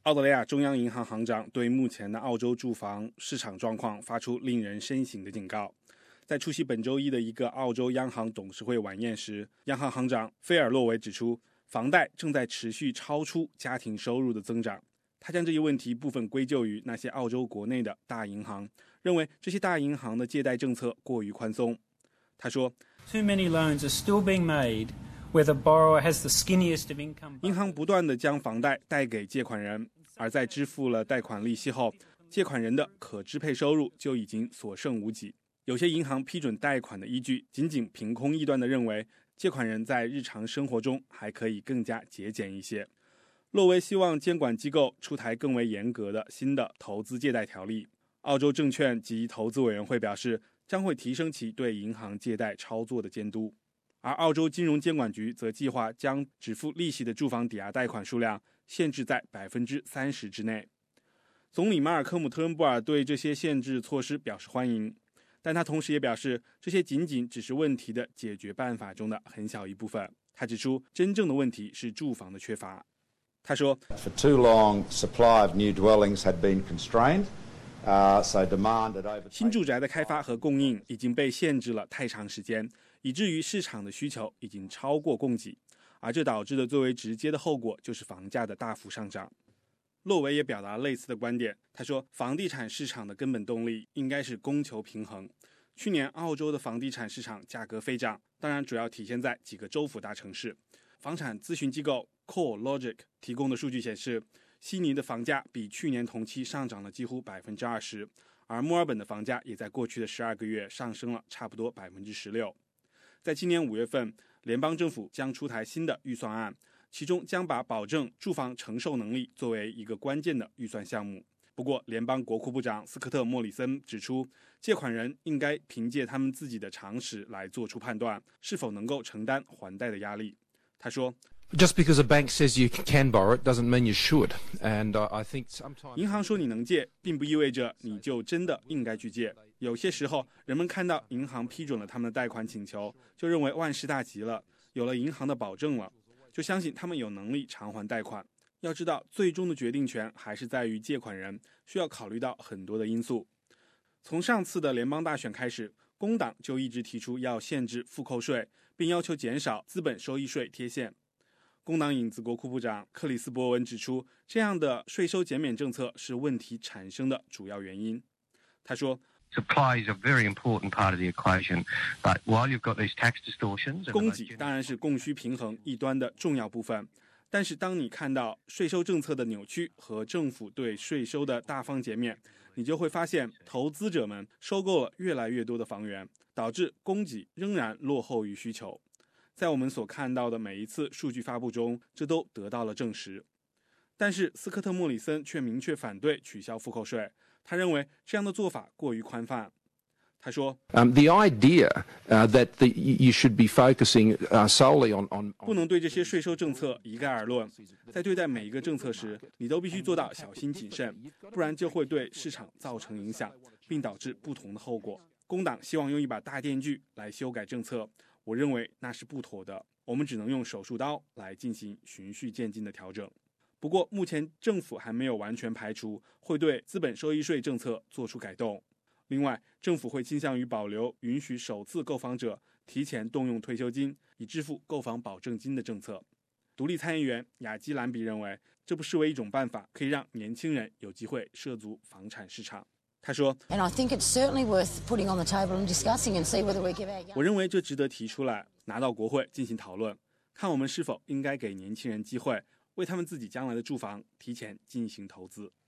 澳大利亚中央银行行长对目前的澳洲住房市场状况发出令人深省的警告。在出席本周一的一个澳洲央行董事会晚宴时，央行行长菲尔洛维指出，房贷正在持续超出家庭收入的增长。他将这一问题部分归咎于那些澳洲国内的大银行，认为这些大银行的借贷政策过于宽松。他说 Too many loans are still being made where the borrower has the skinniest of income. 银行不断地将房贷贷给借款人，而在支付了贷款利息后，借款人的可支配收入就已经所剩无几。有些银行批准贷款的依据仅仅凭空臆断地认为借款人在日常生活中还可以更加节俭一些。洛维希望监管机构出台更为严格的新的投资借贷条例。澳洲证券及投资委员会表示，将会提升其对银行借贷操作的监督。而澳洲金融监管局则计划将只付利息的住房抵押贷款数量限制在 30% 之内。总理马尔科姆·特恩布尔对这些限制措施表示欢迎，但他同时也表示，这些仅仅只是问题的解决办法中的很小一部分。他指出，真正的问题是住房的缺乏。他说 For too long, supply of new dwellings had been constrained, so demand had overtaken. 新住宅的开发和供应已经被限制了太长时间，以至于市场的需求已经超过供给，而这导致的最为直接的后果就是房价的大幅上涨。洛维也表达类似的观点，他说，房地产市场的根本动力应该是供求平衡。去年澳洲的房地产市场价格飞涨，当然主要体现在几个州府大城市。房产咨询机构 CoreLogic 提供的数据显示，悉尼的房价比去年同期上涨了几乎 20%， 而墨尔本的房价也在过去的12个月上升了差不多 16%。 在今年5月份，联邦政府将出台新的预算案，其中将把保证住房承受能力作为一个关键的预算项目。不过，联邦国库部长斯科特·莫里森指出，借款人应该凭借他们自己的常识来做出判断，是否能够承担还贷的压力。他说 Just because a bank says you can borrow it doesn't mean you should. And I think sometimes 银行说你能借，并不意味着你就真的应该去借。有些时候，人们看到银行批准了他们的贷款请求，就认为万事大吉了，有了银行的保证了，就相信他们有能力偿还贷款。要知道，最终的决定权还是在于借款人，需要考虑到很多的因素。从上次的联邦大选开始，工党就一直提出要限制复扣税，并要求减少资本收益税贴现。工党影子国库部长克里斯·伯文指出，这样的税收减免政策是问题产生的主要原因。他说 Supply is a very important part of the equation, but while you've got these tax distortions, 供给当然是供需平衡一端的重要部分，但是当你看到税收政策的扭曲和政府对税收的大方减免，你就会发现投资者们收购了越来越多的房源，导致供给仍然落后于需求。在我们所看到的每一次数据发布中，这都得到了证实。但是斯科特·莫里森却明确反对取消复扣税，他认为这样的做法过于宽泛。他说 the idea that you should be focusing solely on 不能对这些税收政策一概而论，在对待每一个政策时，你都必须做到小心谨慎，不然就会对市场造成影响，并导致不同的后果。工党希望用一把大电锯来修改政策，我认为那是不妥的，我们只能用手术刀来进行循序渐进的调整。不过目前政府还没有完全排除会对资本收益税政策做出改动。另外，政府会倾向于保留允许首次购房者提前动用退休金以支付购房保证金的政策。独立参议员雅基兰比认为，这不失为一种办法，可以让年轻人有机会涉足房产市场。他说 And I think it's certainly worth putting on the table and discussing and see whether we give our young 我认为这值得提出来，拿到国会进行讨论，看我们是否应该给年轻人机会，为他们自己将来的住房提前进行投资。